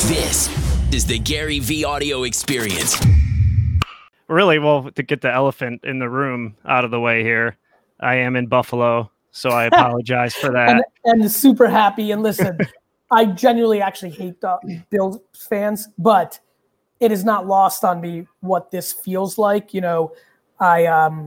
This is the Gary V audio experience. Really, well, to get the elephant in the room out of the way here, I am in Buffalo, so I apologize for that. and super happy. And listen, I genuinely actually hate the Bills fans, but it is not lost on me what this feels like. You know, I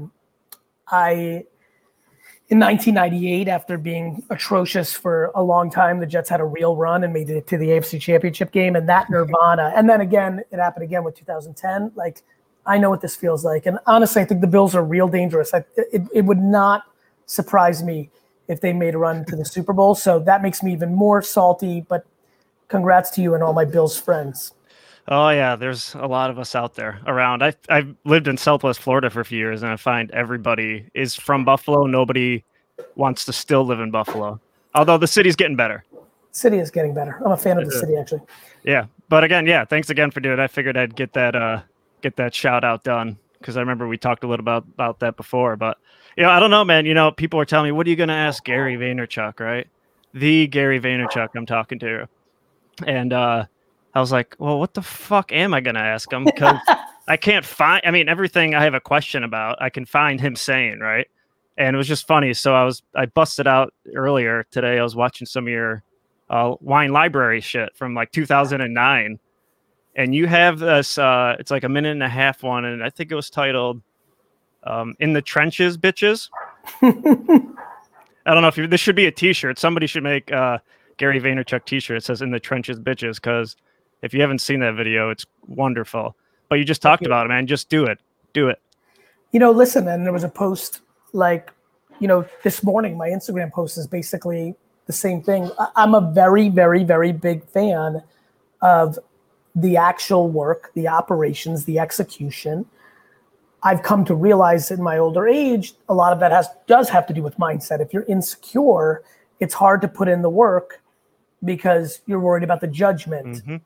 in 1998, after being atrocious for a long time, the Jets had a real run and made it to the AFC Championship game, and that nirvana. And then again, it happened again with 2010. Like, I know what this feels like. And honestly, I think the Bills are real dangerous. It would not surprise me if they made a run to the Super Bowl. So that makes me even more salty, but congrats to you and all my Bills friends. Oh, yeah, there's a lot of us out there around. I've lived in Southwest Florida for a few years, and I find everybody is from Buffalo. Nobody wants to still live in Buffalo, although the city's getting better. City is getting better. I'm a fan of the city, actually. Yeah, but again, yeah, thanks again for doing it. I figured I'd get that shout out done because I remember we talked a little about that before. But, I don't know, man. People are telling me, what are you going to ask Gary Vaynerchuk, right? The Gary Vaynerchuk I'm talking to. And I was like, well, what the fuck am I going to ask him? Because I can't find, everything I have a question about, I can find him saying, right? And it was just funny. So I busted out earlier today. I was watching some of your wine library shit from like 2009. And you have this, it's like a minute and a half one. And I think it was titled In the Trenches, Bitches. I don't know if this should be a t-shirt. Somebody should make Gary Vaynerchuk t-shirt. It says In the Trenches, Bitches. Because if you haven't seen that video, it's wonderful. But you just talked about it, man. Just do it. Do it. Listen, and there was a post this morning, my Instagram post is basically the same thing. I'm a very, very, very big fan of the actual work, the operations, the execution. I've come to realize in my older age, a lot of that does have to do with mindset. If you're insecure, it's hard to put in the work because you're worried about the judgment. Mm-hmm.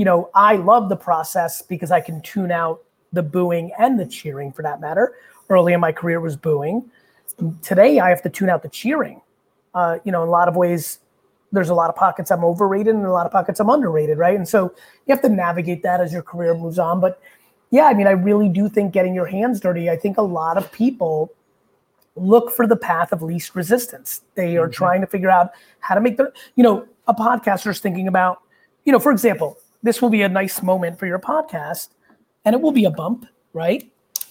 I love the process because I can tune out the booing and the cheering for that matter. Early in my career was booing. Today, I have to tune out the cheering. In a lot of ways, there's a lot of pockets I'm overrated and a lot of pockets I'm underrated, right? And so you have to navigate that as your career moves on. But yeah, I really do think getting your hands dirty, I think a lot of people look for the path of least resistance. They are trying to figure out how to make a podcaster's thinking about, for example, this will be a nice moment for your podcast and it will be a bump, right?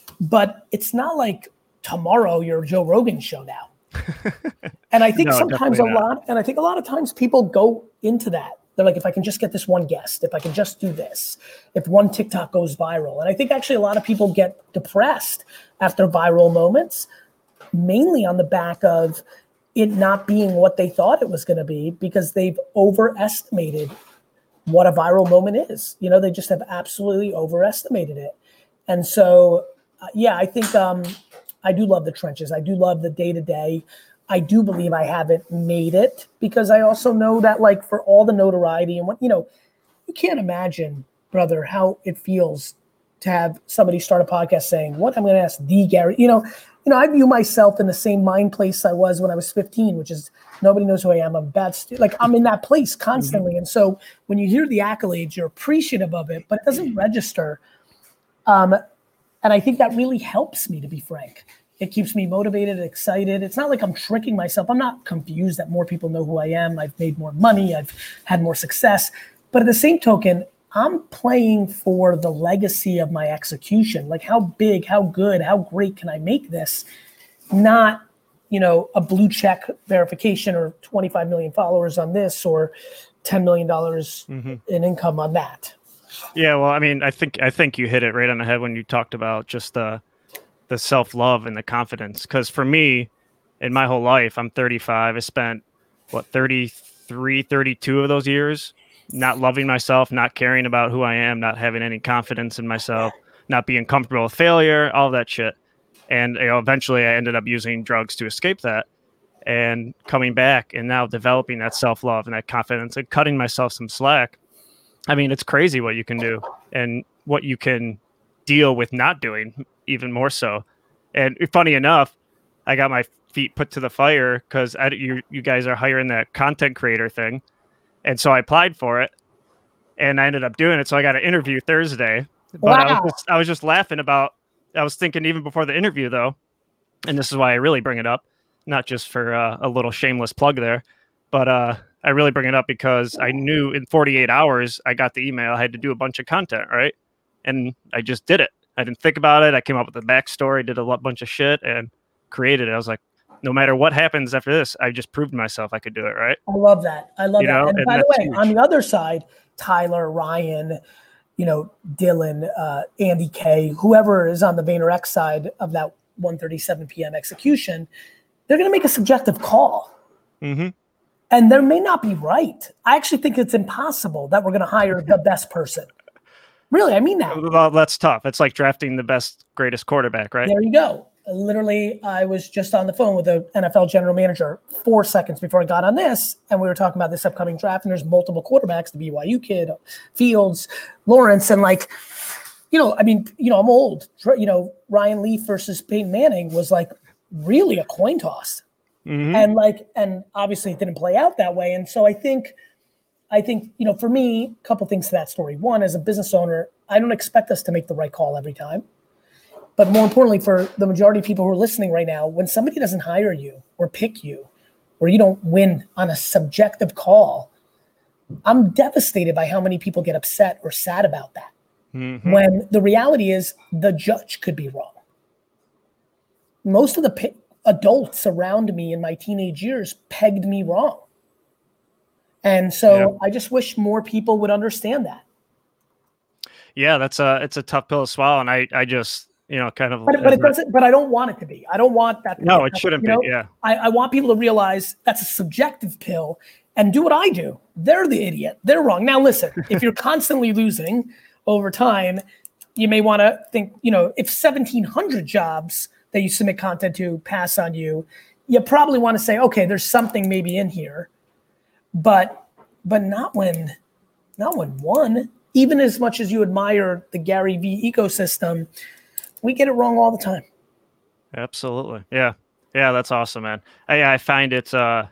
But it's not like tomorrow you're Joe Rogan's show now. And I think sometimes a lot of times people go into that. They're like, if I can just get this one guest, if I can just do this, if one TikTok goes viral. And I think actually a lot of people get depressed after viral moments, mainly on the back of it not being what they thought it was going to be because they've overestimated what a viral moment is. They just have absolutely overestimated it. And so, I think I do love the trenches. I do love the day-to-day. I do believe I haven't made it because I also know that for all the notoriety and what, you can't imagine, brother, how it feels to have somebody start a podcast saying, what I'm going to ask the Gary, I view myself in the same mind place I was when I was 15, which is nobody knows who I am. I'm a bad student. I'm in that place constantly. Mm-hmm. And so when you hear the accolades, you're appreciative of it, but it doesn't register. And I think that really helps me, to be frank. It keeps me motivated, excited. It's not like I'm tricking myself. I'm not confused that more people know who I am. I've made more money. I've had more success. But at the same token, I'm playing for the legacy of my execution. Like how big, how good, how great can I make this? Not, a blue check verification or 25 million followers on this or $10 million in income on that. Yeah, well, I think you hit it right on the head when you talked about just the self-love and the confidence. Because for me, in my whole life, I'm 35. I spent 33, 32 of those years not loving myself, not caring about who I am, not having any confidence in myself, not being comfortable with failure, all that shit. And eventually I ended up using drugs to escape that and coming back and now developing that self-love and that confidence and cutting myself some slack. It's crazy what you can do and what you can deal with not doing, even more so. And funny enough, I got my feet put to the fire because you guys are hiring that content creator thing. And so I applied for it. and I ended up doing it. So I got an interview Thursday, but Wow. I was just laughing about, I was thinking even before the interview though, and this is why I really bring it up, not just for a little shameless plug there, but I really bring it up because I knew in 48 hours I got the email. I had to do a bunch of content, right? And I just did it. I didn't think about it. I came up with a backstory, did a bunch of shit, and created it. I was like, no matter what happens after this, I just proved myself I could do it, right? I love that. I love You that. know, And and by the that's way, huge. on the other side, Tyler, Ryan, Dylan, Andy K, whoever is on the VaynerX side of that 1:37 p.m. execution, they're going to make a subjective call. Mm-hmm. And there may not be right. I actually think it's impossible that we're going to hire the best person. Really, I mean that. Well, that's tough. It's like drafting the best, greatest quarterback, right? There you go. Literally, I was just on the phone with the NFL general manager 4 seconds before I got on this, and we were talking about this upcoming draft, and there's multiple quarterbacks, the BYU kid, Fields, Lawrence, and I'm old. Ryan Leaf versus Peyton Manning was like really a coin toss. Mm-hmm. And obviously it didn't play out that way. And so I think, for me, a couple things to that story. One, as a business owner, I don't expect us to make the right call every time. But more importantly, for the majority of people who are listening right now, when somebody doesn't hire you or pick you, or you don't win on a subjective call, I'm devastated by how many people get upset or sad about that. Mm-hmm. When the reality is the judge could be wrong. Most of the adults around me in my teenage years pegged me wrong. And so I just wish more people would understand that. Yeah, it's a tough pill to swallow. And I just, kind of. But it doesn't. But I don't want it to be. I don't want that. No, it shouldn't be. Yeah. I want people to realize that's a subjective pill and do what I do. They're the idiot. They're wrong. Now, listen, if you're constantly losing over time, you may want to think, if 1,700 jobs that you submit content to pass on you, you probably want to say, okay, there's something maybe in here, but not when one, even as much as you admire the Gary V ecosystem, we get it wrong all the time. Absolutely. Yeah. Yeah. That's awesome, man. I find it, I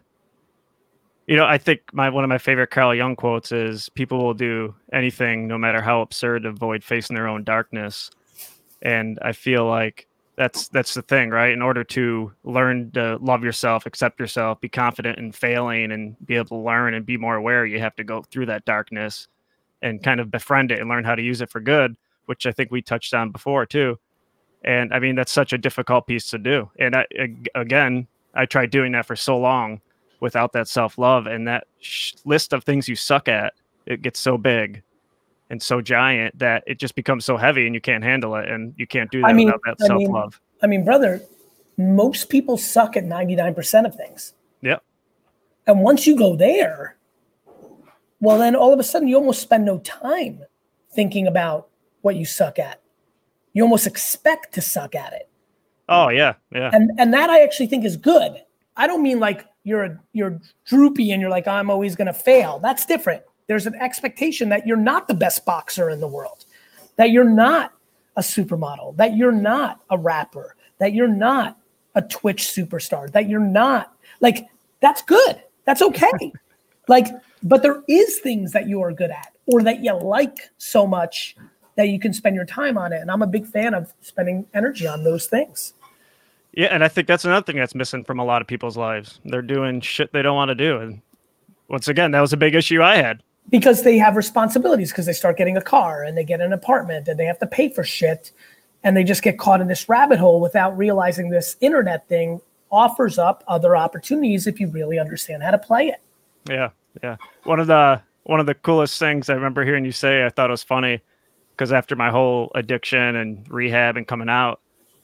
think one of my favorite Carl Jung quotes is people will do anything, no matter how absurd, to avoid facing their own darkness. And I feel like that's the thing, right? In order to learn to love yourself, accept yourself, be confident in failing, and be able to learn and be more aware, you have to go through that darkness and kind of befriend it and learn how to use it for good, which I think we touched on before too. And I mean, that's such a difficult piece to do. And I tried doing that for so long without that self-love, and that list of things you suck at, it gets so big and so giant that it just becomes so heavy and you can't handle it, and you can't do that without that self-love. Brother, most people suck at 99% of things. Yeah. And once you go there, well, then all of a sudden you almost spend no time thinking about what you suck at. You almost expect to suck at it. Oh yeah. Yeah. And that I actually think is good. I don't mean like you're droopy and you're like, I'm always going to fail. That's different. There's an expectation that you're not the best boxer in the world, that you're not a supermodel, that you're not a rapper, that you're not a Twitch superstar, that you're not like, that's good. That's okay. But there is things that you are good at or that you like so much that you can spend your time on it. And I'm a big fan of spending energy on those things. Yeah, and I think that's another thing that's missing from a lot of people's lives. They're doing shit they don't want to do. And once again, that was a big issue I had. Because they have responsibilities, because they start getting a car and they get an apartment and they have to pay for shit. And they just get caught in this rabbit hole without realizing this internet thing offers up other opportunities if you really understand how to play it. Yeah, yeah. One of the coolest things I remember hearing you say, I thought it was funny, because after my whole addiction and rehab and coming out,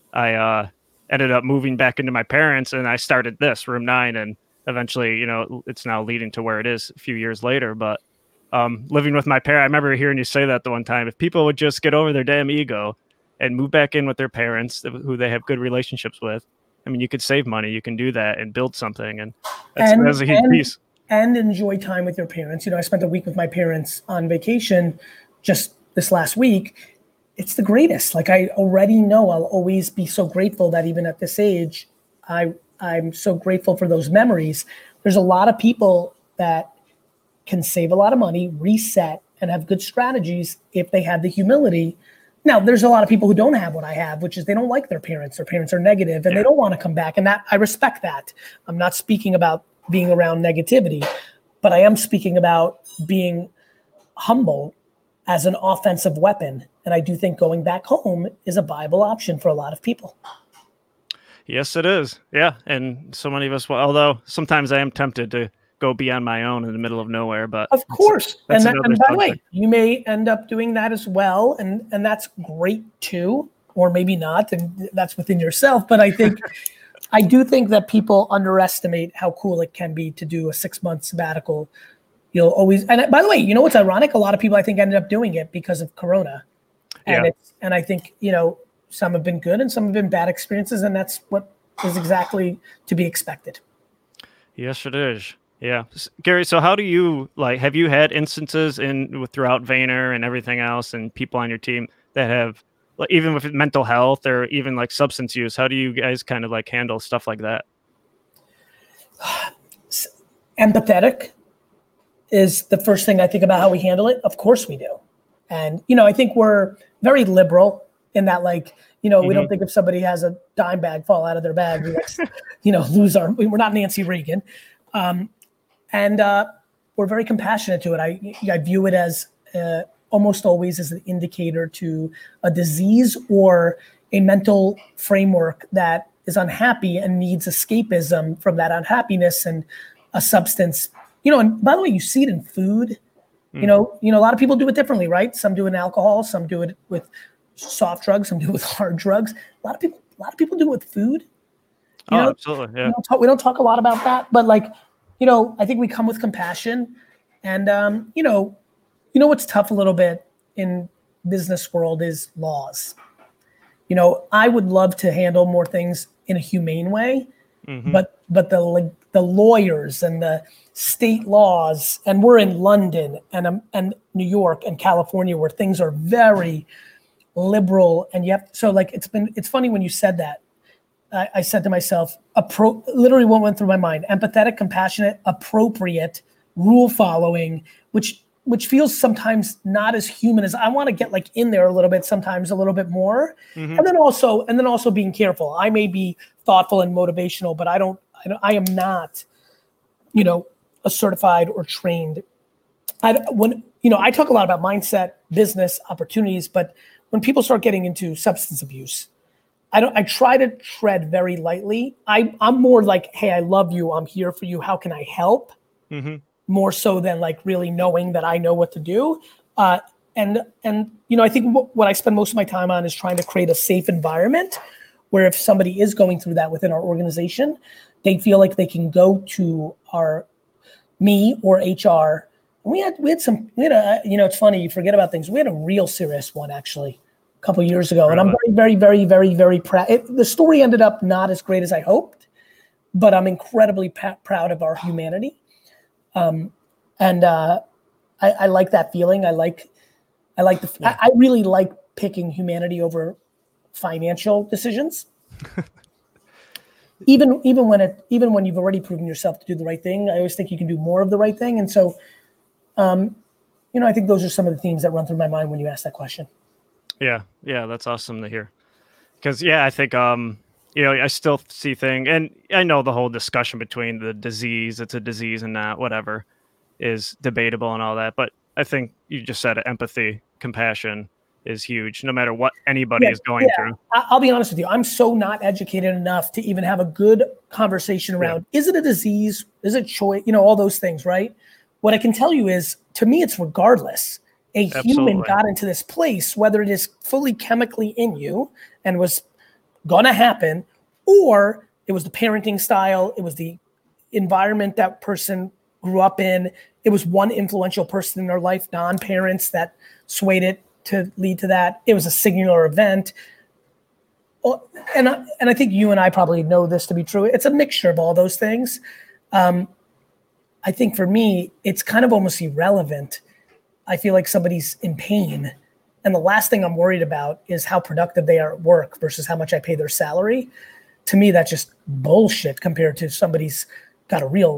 I ended up moving back into my parents, and I started this Room 9, and eventually, it's now leading to where it is a few years later. But living with my parents, I remember hearing you say that the one time, if people would just get over their damn ego and move back in with their parents who they have good relationships with, I mean, you could save money, you can do that and build something. And that's a huge piece. And enjoy time with your parents. I spent a week with my parents on vacation just this last week. It's the greatest. Like, I already know I'll always be so grateful that even at this age, I'm so grateful for those memories. There's a lot of people that can save a lot of money, reset, and have good strategies if they have the humility. Now, there's a lot of people who don't have what I have, which is they don't like their parents. Their parents are negative and they don't want to come back. And that I respect that. I'm not speaking about being around negativity, but I am speaking about being humble as an offensive weapon. And I do think going back home is a viable option for a lot of people. Yes, it is. Yeah. And so many of us, although sometimes I am tempted to go be on my own in the middle of nowhere, but of course. And by the way, subject. you may end up doing that as well. And that's great too, or maybe not. And that's within yourself. But I think, I do think that people underestimate how cool it can be to do a 6-month sabbatical. You'll always, and by the way, you know what's ironic? A lot of people I think ended up doing it because of Corona. And and I think, some have been good and some have been bad experiences. And that's what is exactly to be expected. Yes, it is. Yeah. Gary, so how do you have you had instances throughout Vayner and everything else and people on your team that have, even with mental health or even substance use, how do you guys kind of handle stuff like that? Empathetic is the first thing I think about how we handle it. Of course we do. And, I think we're very liberal in that, we don't think if somebody has a dime bag fall out of their bag, we we're not Nancy Reagan. And we're very compassionate to it. I view it as almost always as an indicator to a disease or a mental framework that is unhappy and needs escapism from that unhappiness and a substance. And by the way, you see it in food. A lot of people do it differently, right? Some do it in alcohol, some do it with soft drugs, some do it with hard drugs. A lot of people do it with food. Absolutely. Yeah. We don't talk a lot about that, but I think we come with compassion, and what's tough a little bit in business world is laws. I would love to handle more things in a humane way, but the lawyers and the state laws, and we're in London and New York and California where things are very liberal, and it's funny when you said that. I said to myself, literally what went through my mind: empathetic, compassionate, appropriate, rule following, which feels sometimes not as human as I want to get in there a little bit, sometimes a little bit more. And then also being careful. I may be thoughtful and motivational, but I am not, a certified or trained. I talk a lot about mindset, business opportunities, but when people start getting into substance abuse, I try to tread very lightly. I'm more hey, I love you. I'm here for you. How can I help? More so than really knowing that I know what to do. And I think what I spend most of my time on is trying to create a safe environment where if somebody is going through that within our organization, they feel like they can go to me or HR. And we had it's funny, you forget about things. We had a real serious one actually a couple of years ago. And I'm very, very, very, very proud. The story ended up not as great as I hoped, but I'm incredibly proud of our humanity. I like that feeling. I really like picking humanity over financial decisions. even when you've already proven yourself to do the right thing, I always think you can do more of the right thing. And so, I think those are some of the themes that run through my mind when you ask that question. Yeah. Yeah. That's awesome to hear. Because I think, I still see things, and I know the whole discussion between the disease, it's a disease and not, whatever, is debatable and all that. But I think you just said it, empathy, compassion is huge, no matter what anybody is going through. I'll be honest with you. I'm so not educated enough to even have a good conversation around, is it a disease? Is it choice? All those things, right? What I can tell you is, to me, it's regardless. Human got into this place, whether it is fully chemically in you and was going to happen, or it was the parenting style, it was the environment that person grew up in, it was one influential person in their life, non-parents, that swayed it to lead to that. It was a singular event. And I think you and I probably know this to be true. It's a mixture of all those things. I think for me, it's kind of almost irrelevant. I feel like somebody's in pain, and the last thing I'm worried about is how productive they are at work versus how much I pay their salary. To me, that's just bullshit compared to somebody's got a real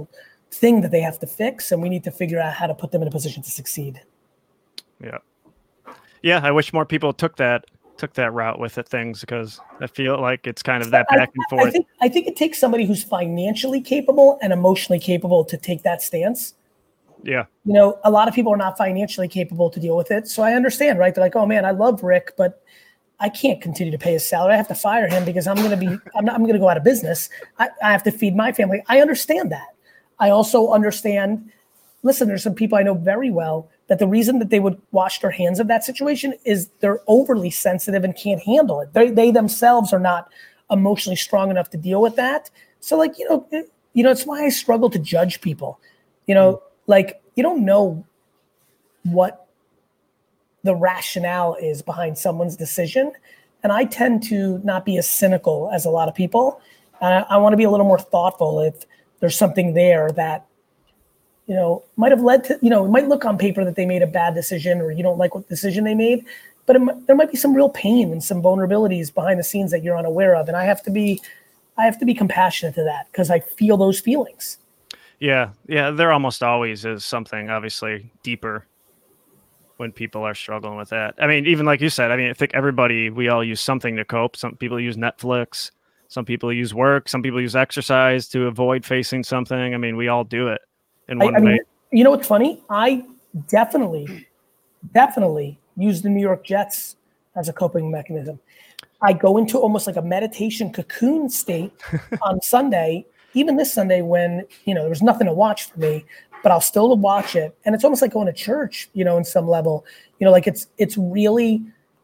thing that they have to fix, and we need to figure out how to put them in a position to succeed. Yeah. Yeah, I wish more people took that route with things, because I feel like it's kind of that back and forth. I think it takes somebody who's financially capable and emotionally capable to take that stance. Yeah. You know, a lot of people are not financially capable to deal with it. So I understand, right? They're like, oh man, I love Rick, but I can't continue to pay his salary. I have to fire him because I'm going to go out of business. I have to feed my family. I understand that. I also understand, listen, there's some people I know very well that the reason that they would wash their hands of that situation is they're overly sensitive and can't handle it. They themselves are not emotionally strong enough to deal with that. So like, it's why I struggle to judge people, like you don't know what the rationale is behind someone's decision. And I tend to not be as cynical as a lot of people. I want to be a little more thoughtful if there's something there that, might have led to, it might look on paper that they made a bad decision or you don't like what decision they made, but there might be some real pain and some vulnerabilities behind the scenes that you're unaware of. And I have to be compassionate to that because I feel those feelings. Yeah. Yeah. There almost always is something obviously deeper when people are struggling with that. I mean, even like you said, I think we all use something to cope. Some people use Netflix, some people use work, some people use exercise to avoid facing something. I mean, we all do it in one way. You know what's funny? I definitely use the New York Jets as a coping mechanism. I go into almost like a meditation cocoon state on Sunday, even this Sunday when, there was nothing to watch for me, but I'll still watch it. And it's almost like going to church, in some level, like it's really,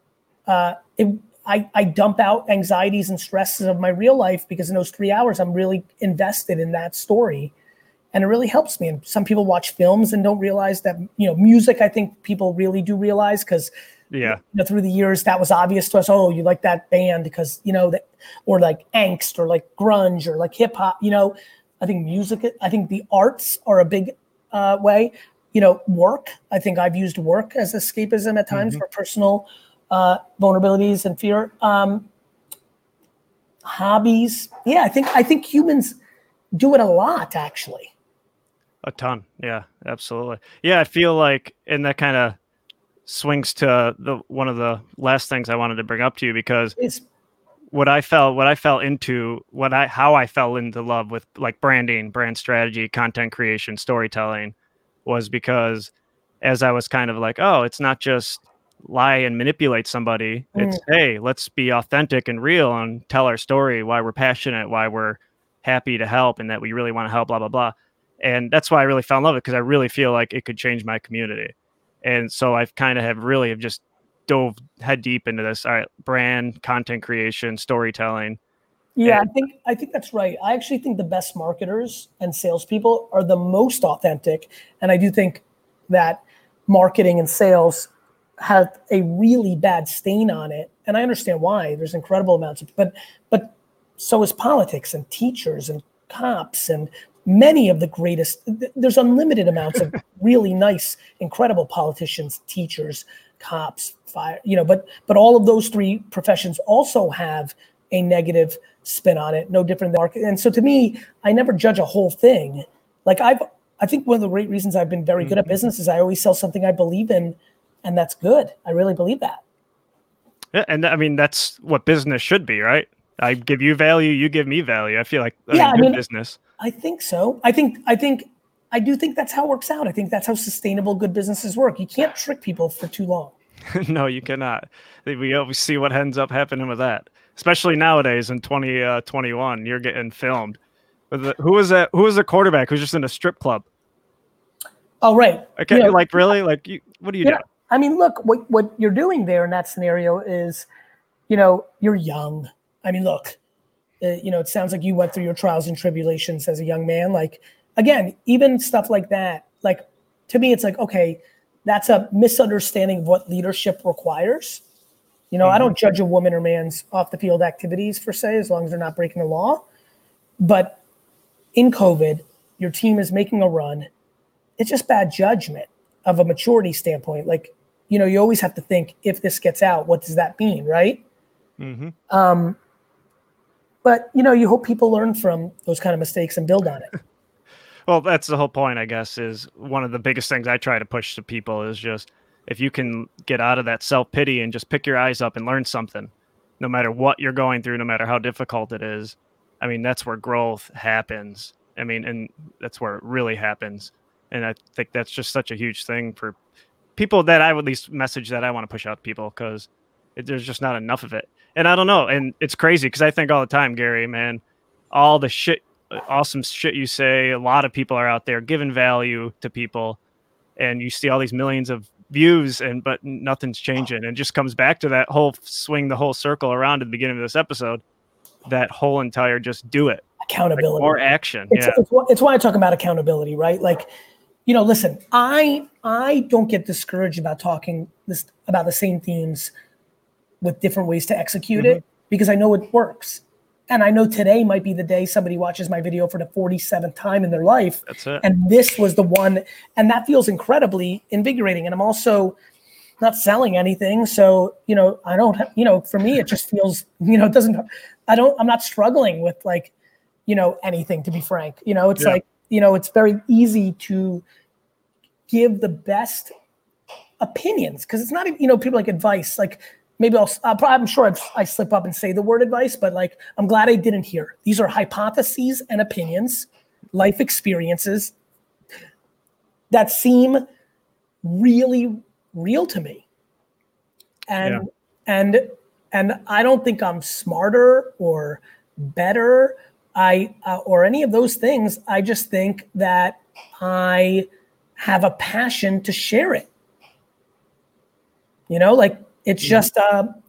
I dump out anxieties and stresses of my real life because in those 3 hours, I'm really invested in that story. And it really helps me. And some people watch films and don't realize that, music, I think people really do realize because, through the years, that was obvious to us. Oh, you like that band because, or like angst or like grunge or like hip hop, I think I think the arts are a big way, work. I think I've used work as escapism at times for personal vulnerabilities and fear. Hobbies. Yeah, I think humans do it a lot, actually. A ton. Yeah, absolutely. Yeah, I feel like, and that kind of swings to one of the last things I wanted to bring up to you, because how I fell into love with like branding, brand strategy, content creation, storytelling was because as I was kind of like, oh, it's not just lie and manipulate somebody. It's, hey, let's be authentic and real and tell our story, why we're passionate, why we're happy to help, and that we really want to help, blah, blah, blah. And that's why I really fell in love with it, because I really feel like it could change my community. And so I've kind of have just dove head deep into this. All right, brand, content creation, storytelling. Yeah, I think that's right. I actually think the best marketers and salespeople are the most authentic. And I do think that marketing and sales have a really bad stain on it. And I understand why. There's incredible amounts of, but so is politics and teachers and cops and many of the greatest. There's unlimited amounts of really nice, incredible politicians, teachers, cops, fire, but all of those three professions also have a negative spin on it, no different than market. And so to me, I never judge a whole thing. Like I think one of the great reasons I've been very good at business is I always sell something I believe in, and that's good. I really believe that. Yeah, and I mean that's what business should be, right? I give you value, you give me value. I feel like business. I think so. I do think that's how it works out. I think that's how sustainable good businesses work. You can't trick people for too long. No, you cannot. We always see what ends up happening with that. Especially nowadays in 2021, you're getting filmed. Who was the quarterback who's just in a strip club? Oh, right. Okay, really? Like, what are you doing? I mean, look, what you're doing there in that scenario is, you're young. I mean, look, it sounds like you went through your trials and tribulations as a young man. Like, again, even stuff like that, like, to me, it's like, okay, that's a misunderstanding of what leadership requires. I don't judge a woman or man's off the field activities per se, as long as they're not breaking the law. But in COVID, your team is making a run. It's just bad judgment of a maturity standpoint. Like, you always have to think, if this gets out, what does that mean, right? Mm-hmm. But, you hope people learn from those kind of mistakes and build on it. Well, that's the whole point, I guess, is one of the biggest things I try to push to people is just if you can get out of that self-pity and just pick your eyes up and learn something, no matter what you're going through, no matter how difficult it is. I mean, that's where growth happens. I mean, and that's where it really happens. And I think that's just such a huge thing for people that I would at least message that I want to push out to people because there's just not enough of it. And I don't know. And it's crazy because I think all the time, Gary, man, all the shit, awesome shit you say, a lot of people are out there giving value to people. And you see all these millions of views but nothing's changing. And it just comes back to that whole swing the whole circle around at the beginning of this episode, that whole entire just do it. Accountability. Like more action. It's why I talk about accountability, right? Like, listen, I don't get discouraged about talking about the same themes with different ways to execute it because I know it works. And I know today might be the day somebody watches my video for the 47th time in their life. That's it. And this was the one, and that feels incredibly invigorating. And I'm also not selling anything. So, I don't, for me, it just feels, I'm not struggling with like, anything, to be frank. It's like, it's very easy to give the best opinions because it's not, people like advice. Like maybe I'm sure I slip up and say the word advice, but like, I'm glad I didn't hear. These are hypotheses and opinions, life experiences that seem really real to me. And I don't think I'm smarter or better or any of those things. I just think that I have a passion to share it. Like it's just,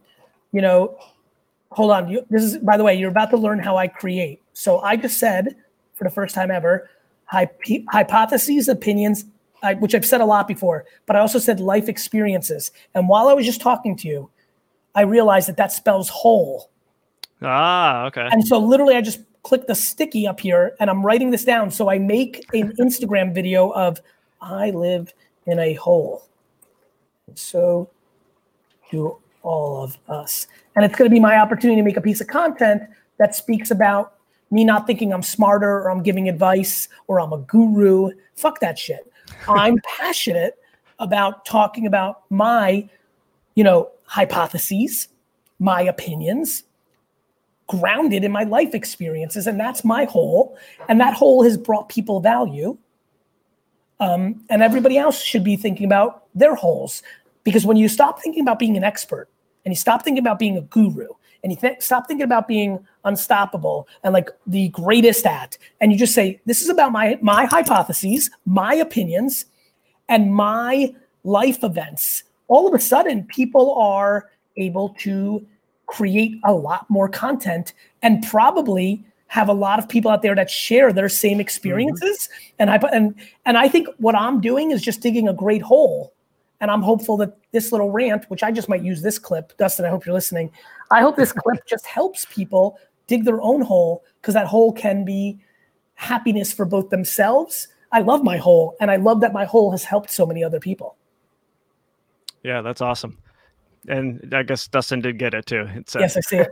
hold on. This is, by the way, you're about to learn how I create. So I just said for the first time ever, hypotheses, opinions, which I've said a lot before, but I also said life experiences. And while I was just talking to you, I realized that spells whole. Ah, okay. And so literally I just click the sticky up here and I'm writing this down. So I make an Instagram video of I live in a hole. So do all of us. And it's going to be my opportunity to make a piece of content that speaks about me not thinking I'm smarter or I'm giving advice or I'm a guru. Fuck that shit. I'm passionate about talking about my, hypotheses, my opinions, grounded in my life experiences. And that's my hole. And that hole has brought people value. And everybody else should be thinking about their holes. Because when you stop thinking about being an expert and you stop thinking about being a guru and you stop thinking about being unstoppable and like the greatest at, and you just say, this is about my hypotheses, my opinions, and my life events, all of a sudden people are able to create a lot more content and probably have a lot of people out there that share their same experiences. And I think what I'm doing is just digging a great hole. And I'm hopeful that this little rant, which I just might use this clip, Dustin, I hope you're listening. I hope this clip just helps people dig their own hole because that hole can be happiness for both themselves. I love my hole, and I love that my hole has helped so many other people. Yeah, that's awesome. And I guess Dustin did get it too. Yes, I see it.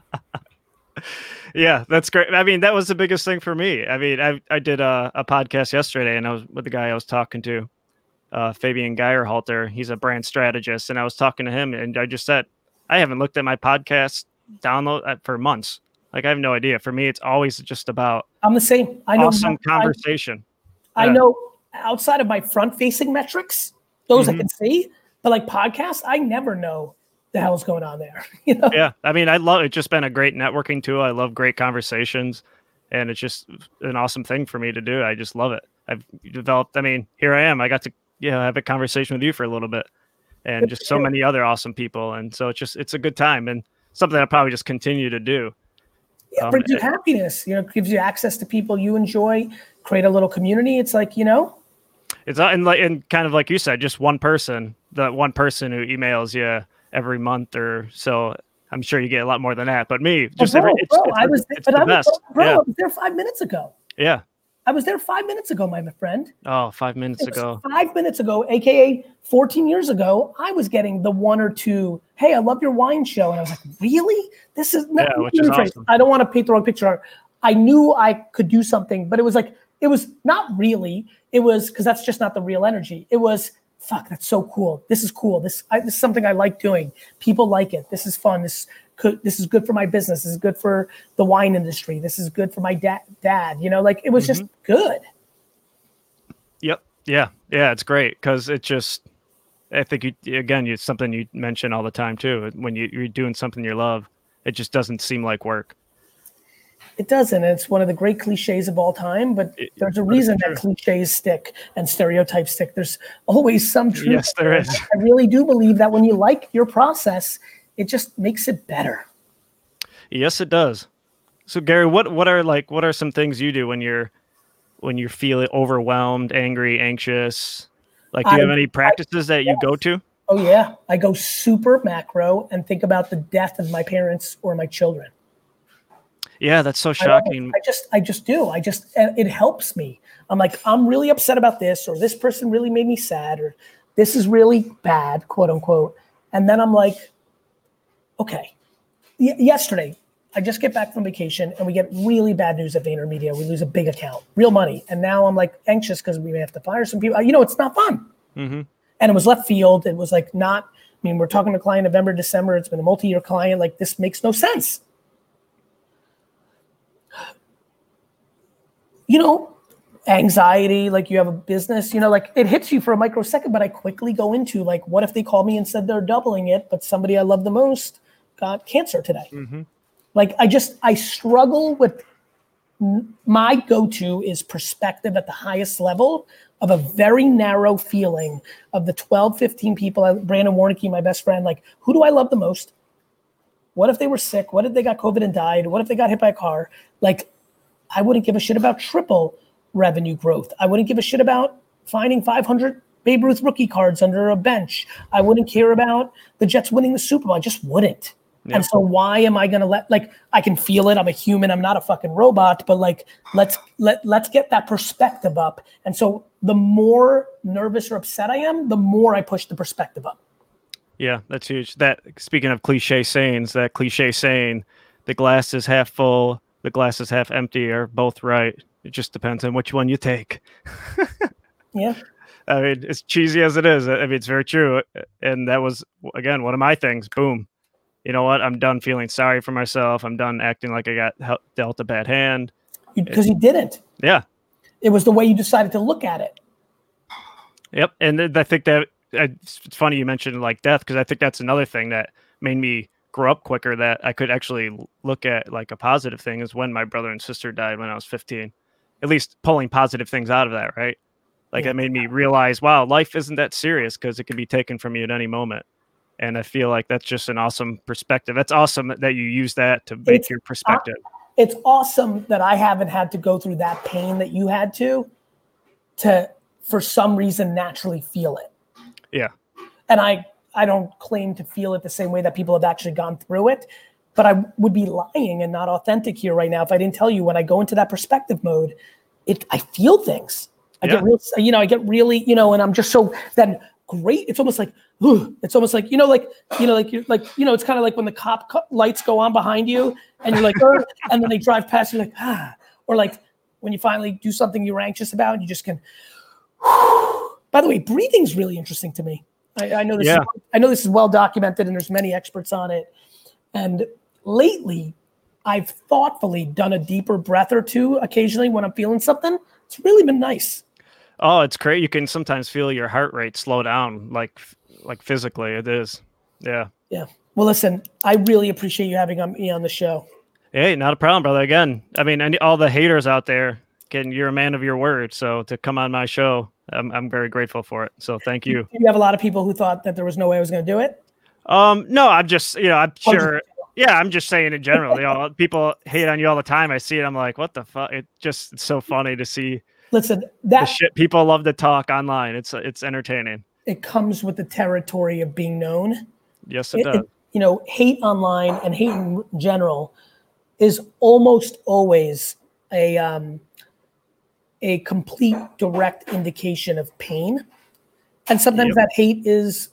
Yeah, that's great. I mean, that was the biggest thing for me. I mean, I did a podcast yesterday, and I was with the guy I was talking to. Fabian Geierhalter, he's a brand strategist, and I was talking to him, and I just said, I haven't looked at my podcast download for months. Like, I have no idea. For me, it's always just about I'm the same. I know awesome conversation. I know outside of my front-facing metrics, those I can see, but like podcasts, I never know the hell's going on there. Yeah, I mean, I love it. Just been a great networking tool. I love great conversations, and it's just an awesome thing for me to do. I just love it. I've developed. I mean, here I am. I got to have a conversation with you for a little bit and just so many other awesome people. And so it's a good time and something I'll probably just continue to do. Yeah, brings you happiness, gives you access to people you enjoy, create a little community. It's like, it's not, and kind of like you said, just one person, the one person who emails you every month or so. I'm sure you get a lot more than that, but me just I was there 5 minutes ago. Yeah. I was there 5 minutes ago, my friend. Oh, 5 minutes ago. 5 minutes ago, AKA 14 years ago, I was getting the one or two, hey, I love your wine show. And I was like, really? This is not, which is awesome. I don't want to paint the wrong picture. I knew I could do something, but it was like It was not really. It was because that's just not the real energy. It was, fuck, that's so cool. This is cool. This is something I like doing. People like it. This is fun. This is good for my business. This is good for the wine industry. This is good for my dad. You know, like it was just good. Yep. Yeah. Yeah. It's great because it just, I think it's something you mention all the time too. When you're doing something you love, it just doesn't seem like work. It doesn't. It's one of the great cliches of all time, but there's a reason that cliches stick and stereotypes stick. There's always some truth. Yes, there is. I really do believe that when you like your process, it just makes it better. Yes, it does. So Gary, what are some things you do when you feel overwhelmed, angry, anxious? Like, do you have any practices that you go to? Oh yeah. I go super macro and think about the death of my parents or my children. Yeah, that's so shocking. I just do. It helps me. I'm like, I'm really upset about this, or this person really made me sad, or this is really bad, quote unquote. And then I'm like, okay. Yesterday, I just get back from vacation and we get really bad news at VaynerMedia. We lose a big account, real money. And now I'm like anxious because we may have to fire some people. You know, it's not fun. Mm-hmm. And it was left field. It was like we're talking to a client November, December. It's been a multi-year client. Like, this makes no sense. You know, anxiety, like you have a business, you know, like it hits you for a microsecond, but I quickly go into like, what if they call me and said they're doubling it, but somebody I love the most got cancer today? Mm-hmm. Like, I struggle with, my go-to is perspective at the highest level of a very narrow feeling of the 12, 15 people, Brandon Warnke, my best friend, like, who do I love the most? What if they were sick? What if they got COVID and died? What if they got hit by a car? Like, I wouldn't give a shit about triple revenue growth. I wouldn't give a shit about finding 500 Babe Ruth rookie cards under a bench. I wouldn't care about the Jets winning the Super Bowl. I just wouldn't. Yep. And so why am I going to I can feel it. I'm a human. I'm not a fucking robot, but like, let's get that perspective up. And so the more nervous or upset I am, the more I push the perspective up. Yeah, that's huge. That, speaking of cliche sayings, that cliche saying, the glass is half full, the glass is half empty, are both right. It just depends on which one you take. Yeah. I mean, as cheesy as it is, I mean, it's very true. And that was, again, one of my things. Boom. You know what? I'm done feeling sorry for myself. I'm done acting like I got dealt a bad hand. Because you didn't. Yeah. It was the way you decided to look at it. Yep. And I think that it's funny you mentioned like death, because I think that's another thing that made me grow up quicker, that I could actually look at like a positive thing, is when my brother and sister died when I was 15. At least pulling positive things out of that, right? Like, it made me realize, wow, life isn't that serious, because it can be taken from you at any moment. And I feel like that's just an awesome perspective. That's awesome that you use that to make your perspective. It's awesome that I haven't had to go through that pain that you had to for some reason, naturally feel it. Yeah. And I don't claim to feel it the same way that people have actually gone through it, but I would be lying and not authentic here right now if I didn't tell you, when I go into that perspective mode, I feel things. I get real, I get really, and I'm just so then great. It's almost like, it's almost like, it's kind of like when the cop lights go on behind you and you're like, and then they drive past you like, or like when you finally do something you were anxious about and you just can, by the way, breathing's really interesting to me. I know this. I know this is well documented, and there's many experts on it. And lately, I've thoughtfully done a deeper breath or two occasionally when I'm feeling something. It's really been nice. Oh, it's great. You can sometimes feel your heart rate slow down, like physically. It is. Yeah. Yeah. Well, listen, I really appreciate you having me on the show. Hey, not a problem, brother. Again, I mean, all the haters out there, you're a man of your word. So to come on my show, I'm very grateful for it. So thank you. Do you have a lot of people who thought that there was no way I was going to do it? No, I'm just, I'm sure. Yeah, I'm just saying in general, people hate on you all the time. I see it. I'm like, what the fuck? It's so funny to see. Listen, the shit people love to talk online. It's entertaining. It comes with the territory of being known. Yes, it does. Hate online and hate in general is almost always a complete direct indication of pain. And sometimes that hate is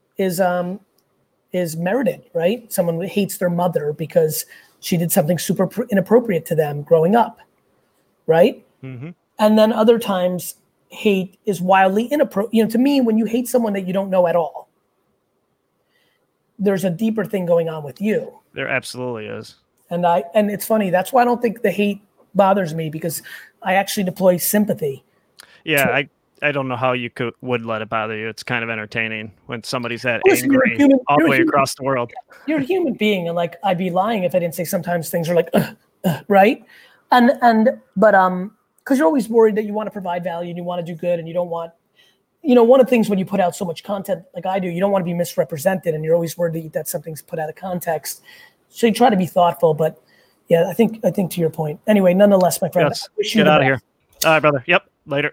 merited, right? Someone hates their mother because she did something super inappropriate to them growing up, right? Mm-hmm. And then other times hate is wildly inappropriate. To me, when you hate someone that you don't know at all, there's a deeper thing going on with you. There absolutely is. And it's funny. That's why I don't think the hate bothers me, because I actually deploy sympathy. Yeah, I don't know how you would let it bother you. It's kind of entertaining when somebody's that Listen, angry all the way across the world. You're a human being, and like I'd be lying if I didn't say sometimes things are like, right? But because you're always worried that you want to provide value and you want to do good and you don't want, one of the things when you put out so much content like I do, you don't want to be misrepresented, and you're always worried that something's put out of context. So you try to be thoughtful, but yeah, I think to your point. Anyway, nonetheless, my friend, yes. Get out of here. All right, brother. Yep. Later.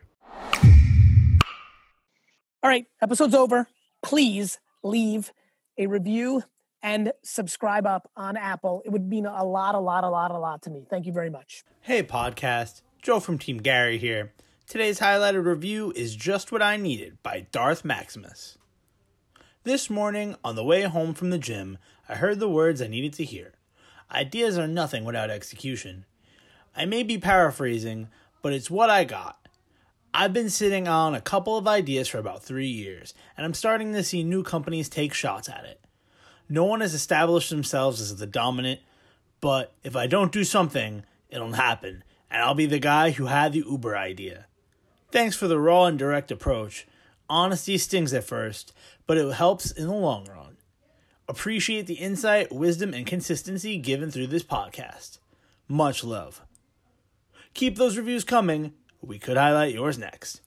All right, episode's over. Please leave a review and subscribe up on Apple. It would mean a lot to me. Thank you very much. Hey, podcast. Joe from Team Gary here. Today's highlighted review is Just What I Needed by Darth Maximus. This morning, on the way home from the gym, I heard the words I needed to hear. Ideas are nothing without execution. I may be paraphrasing, but it's what I got. I've been sitting on a couple of ideas for about 3 years, and I'm starting to see new companies take shots at it. No one has established themselves as the dominant, but if I don't do something, it'll happen, and I'll be the guy who had the Uber idea. Thanks for the raw and direct approach. Honesty stings at first, but it helps in the long run. Appreciate the insight, wisdom, and consistency given through this podcast. Much love. Keep those reviews coming. We could highlight yours next.